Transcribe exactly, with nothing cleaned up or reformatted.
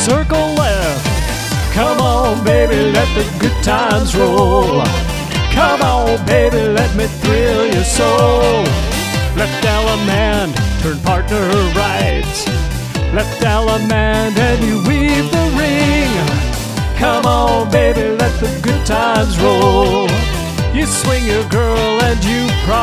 circle left. Come on, baby, let the good times roll. Come on, baby, let me thrill your soul. Left element, turn partner right. Left element, and you weave the ring. Come on, baby, let the good times roll. You swing your girl and you